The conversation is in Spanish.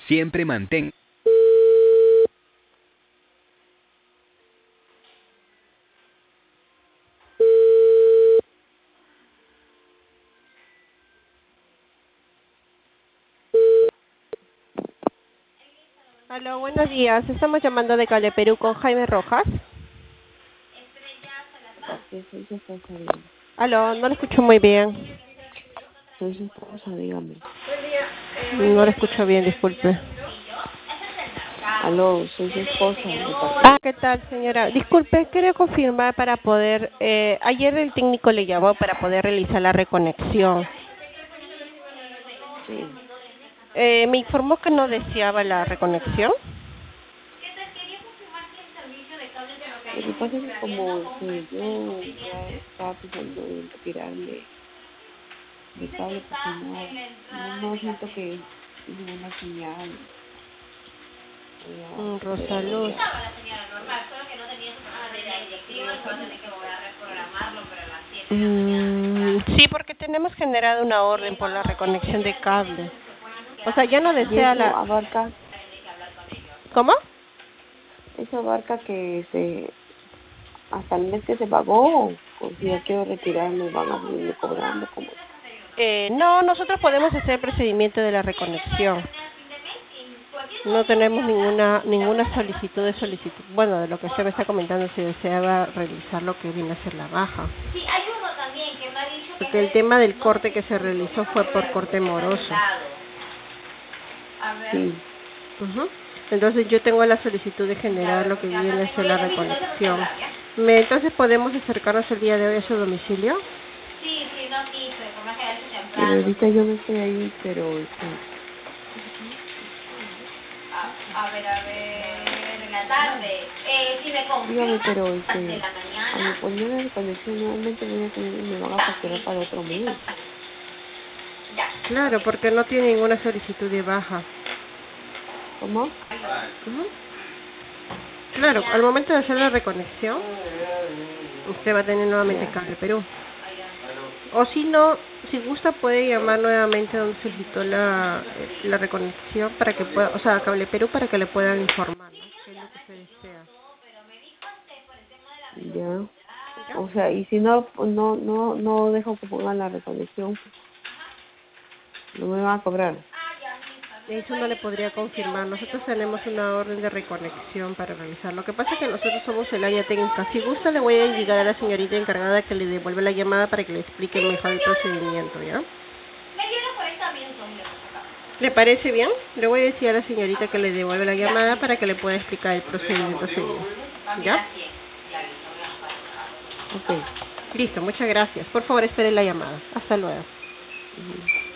Siempre mantén. Aló, buenos días. Estamos llamando de Cable Perú con Jaime Rojas. Sí, soy su esposa, dígame. Aló, no lo escucho muy bien. Soy su esposa, dígame. No lo escucho bien, disculpe. Aló, soy su esposa, de parte Ah, de... ¿qué tal, señora? Disculpe, quería confirmar para poder... ayer el técnico le llamó para poder realizar la reconexión. Sí. Me informó que no deseaba la reconexión. Lo que pasa es que como yo ya estaba pensando en retirarme de cable porque no siento que ninguna señal voy a poder hablar Rosaluz. ya. Sí, porque tenemos generado una orden por la reconexión de cable. O sea, ya no Y desea la... ¿Cómo? eso abarca que hasta el mes que se pagó, o si ya quiero retirarme van a seguirme cobrando, como No, nosotros podemos hacer el procedimiento de la reconexión. No tenemos ninguna solicitud. Bueno, de lo que usted me está comentando, si deseaba realizar lo que viene a ser la baja. Porque el tema del corte que se realizó fue por corte moroso. sí. Entonces yo tengo la solicitud de generar lo que viene a ser la reconexión. Entonces podemos acercarnos el día de hoy a su domicilio. Pero ahorita yo no estoy ahí, pero dígame, pero al poner la conexión nuevamente voy a tener, me van a facturar para otro mes. Claro, porque no tiene ninguna solicitud de baja. ¿Cómo? Claro, al momento de hacer la reconexión, usted va a tener nuevamente Ya. Cable Perú. O si no, si gusta puede llamar nuevamente donde solicitó la reconexión para que pueda, o sea, a Cable Perú para que le puedan informar, ¿no? ¿Qué es lo que usted desea? Ya. ¿Ya? O sea, y si no, pues no dejo que pongan la reconexión, no me van a cobrar. Eso no le podría confirmar. Nosotros tenemos una orden de reconexión para realizar. Lo que pasa es que nosotros somos el área técnica. Si gusta, le voy a indicar a la señorita encargada que le devuelva la llamada para que le explique mejor el procedimiento, ¿ya? ¿Le parece bien? Le voy a decir a la señorita que le devuelva la llamada para que le pueda explicar el procedimiento seguido. ¿Ya? Ok. Listo, muchas gracias. Por favor, espere la llamada. Hasta luego. Ujú.